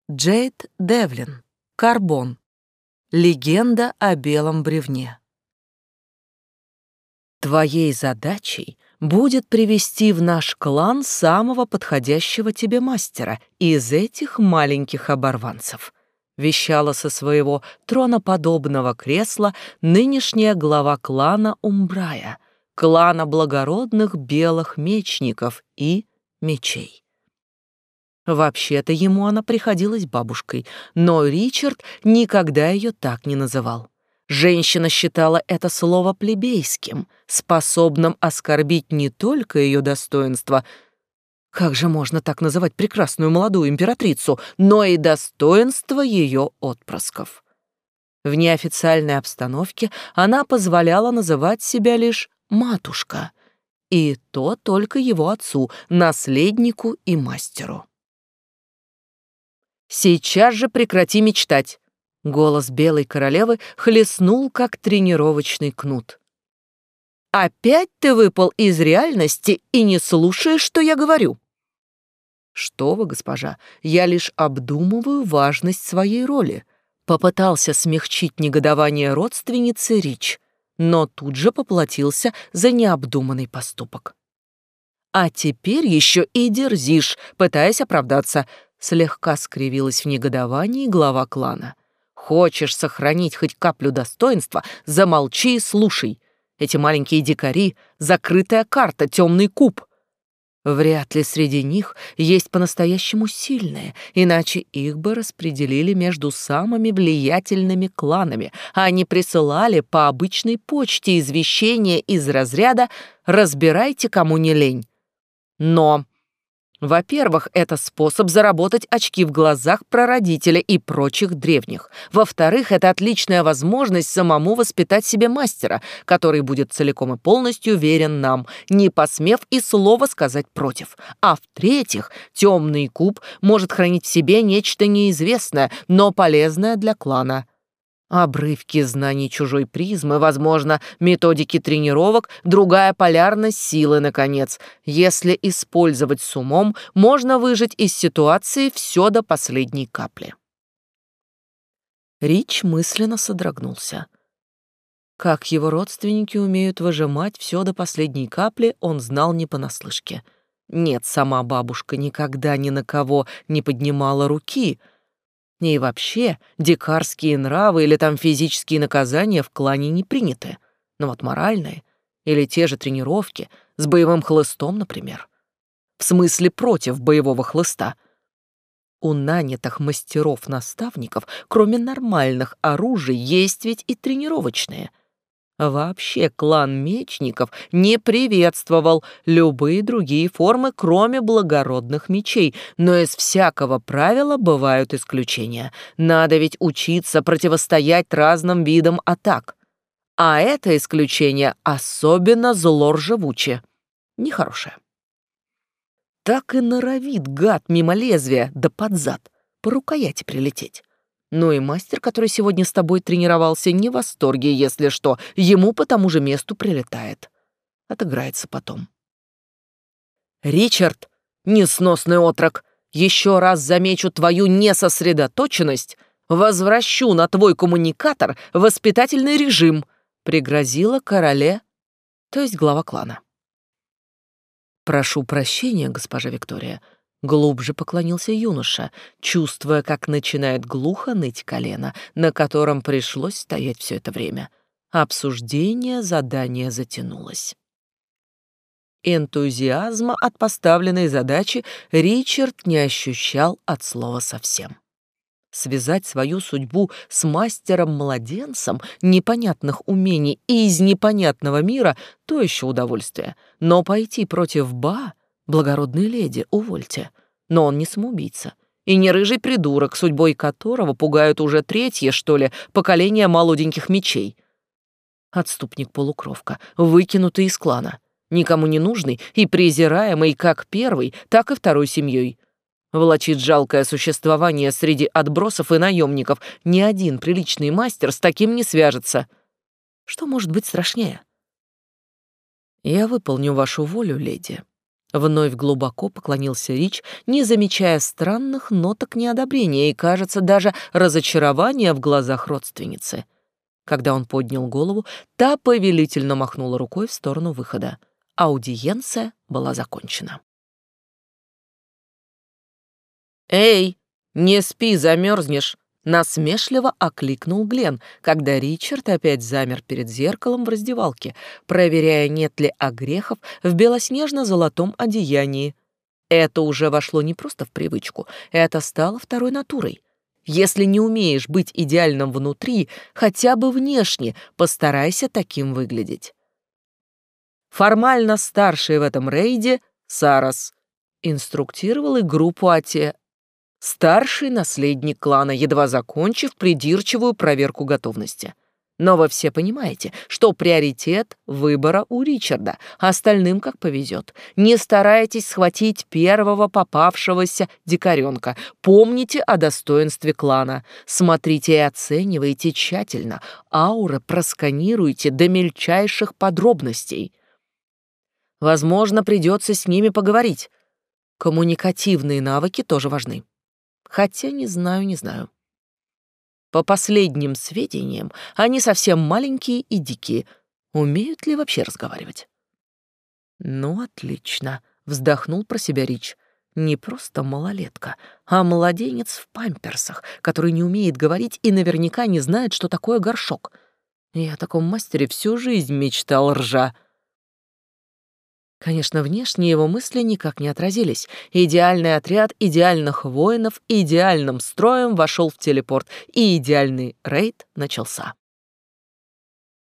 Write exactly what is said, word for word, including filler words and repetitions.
Джейд Девлин. Карбон. Легенда о белом бревне. Твоей задачей будет привести в наш клан самого подходящего тебе мастера из этих маленьких оборванцев, вещала со своего троноподобного кресла нынешняя глава клана Умбрая, клана благородных белых мечников и мечей. Вообще-то ему она приходилась бабушкой, но Ричард никогда ее так не называл. Женщина считала это слово плебейским, способным оскорбить не только ее достоинство, как же можно так называть прекрасную молодую императрицу, но и достоинство ее отпрысков. В неофициальной обстановке она позволяла называть себя лишь «матушка», и то только его отцу, наследнику и мастеру. «Сейчас же прекрати мечтать!» Голос белой королевы хлестнул, как тренировочный кнут. «Опять ты выпал из реальности и не слушаешь, что я говорю?» «Что вы, госпожа, я лишь обдумываю важность своей роли», попытался смягчить негодование родственницы Рич, но тут же поплатился за необдуманный поступок. «А теперь еще и дерзишь, пытаясь оправдаться», слегка скривилась в негодовании глава клана. «Хочешь сохранить хоть каплю достоинства? Замолчи и слушай. Эти маленькие дикари — закрытая карта, темный куб. Вряд ли среди них есть по-настоящему сильные, иначе их бы распределили между самыми влиятельными кланами, а не присылали по обычной почте извещения из разряда «разбирайте, кому не лень». Но... Во-первых, это способ заработать очки в глазах прародителя и прочих древних. Во-вторых, это отличная возможность самому воспитать себе мастера, который будет целиком и полностью верен нам, не посмев и слова сказать против. А в-третьих, темный куб может хранить в себе нечто неизвестное, но полезное для клана. Обрывки знаний чужой призмы, возможно, методики тренировок, другая полярность силы, наконец. Если использовать с умом, можно выжать из ситуации все до последней капли. Рич мысленно содрогнулся. Как его родственники умеют выжимать все до последней капли, он знал не понаслышке. Нет, сама бабушка никогда ни на кого не поднимала руки. И вообще, дикарские нравы или там физические наказания в клане не приняты. Но вот моральные или те же тренировки с боевым хлыстом, например. В смысле против боевого хлыста. У нанятых мастеров-наставников, кроме нормальных оружий, есть ведь и тренировочные. Вообще клан мечников не приветствовал любые другие формы, кроме благородных мечей, но из всякого правила бывают исключения. Надо ведь учиться противостоять разным видам атак. А это исключение особенно зло-ржавуче, нехорошее. Так и норовит гад мимо лезвия да под зад, по рукояти прилететь. Ну и мастер, который сегодня с тобой тренировался, не в восторге, если что, ему по тому же месту прилетает. Отыграется потом. «Ричард, несносный отрок, еще раз замечу твою несосредоточенность, возвращу на твой коммуникатор воспитательный режим», пригрозила короле, то есть глава клана. «Прошу прощения, госпожа Виктория», глубже поклонился юноша, чувствуя, как начинает глухо ныть колено, на котором пришлось стоять все это время. Обсуждение задания затянулось. Энтузиазма от поставленной задачи Ричард не ощущал от слова совсем. Связать свою судьбу с мастером-младенцем непонятных умений и из непонятного мира — то еще удовольствие. Но пойти против Ба, благородной леди, увольте. Но он не самоубийца и не рыжий придурок, судьбой которого пугают уже третье, что ли, поколение молоденьких мечей. Отступник-полукровка, выкинутый из клана, никому не нужный и презираемый как первой, так и второй семьей. Влачит жалкое существование среди отбросов и наемников. Ни один приличный мастер с таким не свяжется. Что может быть страшнее? «Я выполню вашу волю, леди», Вновь глубоко поклонился Рич, не замечая странных ноток неодобрения и, кажется, даже разочарования в глазах родственницы. Когда он поднял голову, та повелительно махнула рукой в сторону выхода. Аудиенция была закончена. «Эй, не спи, замерзнешь!» — насмешливо окликнул Глен, когда Ричард опять замер перед зеркалом в раздевалке, проверяя, нет ли огрехов в белоснежно-золотом одеянии. Это уже вошло не просто в привычку, это стало второй натурой. Если не умеешь быть идеальным внутри, хотя бы внешне постарайся таким выглядеть. Формально старший в этом рейде Сарас инструктировал игру Пуатье, старший наследник клана, едва закончив придирчивую проверку готовности. Но вы все понимаете, что приоритет выбора у Ричарда, а остальным как повезет. Не старайтесь схватить первого попавшегося дикаренка. Помните о достоинстве клана. Смотрите и оценивайте тщательно. Ауры просканируйте до мельчайших подробностей. Возможно, придется с ними поговорить. Коммуникативные навыки тоже важны. Хотя не знаю, не знаю. По последним сведениям, они совсем маленькие и дикие. Умеют ли вообще разговаривать? Ну, отлично, вздохнул про себя Рич. Не просто малолетка, а младенец в памперсах, который не умеет говорить и наверняка не знает, что такое горшок. Я о таком мастере всю жизнь мечтал, ржа. Конечно, внешне его мысли никак не отразились. Идеальный отряд идеальных воинов идеальным строем вошел в телепорт, и идеальный рейд начался.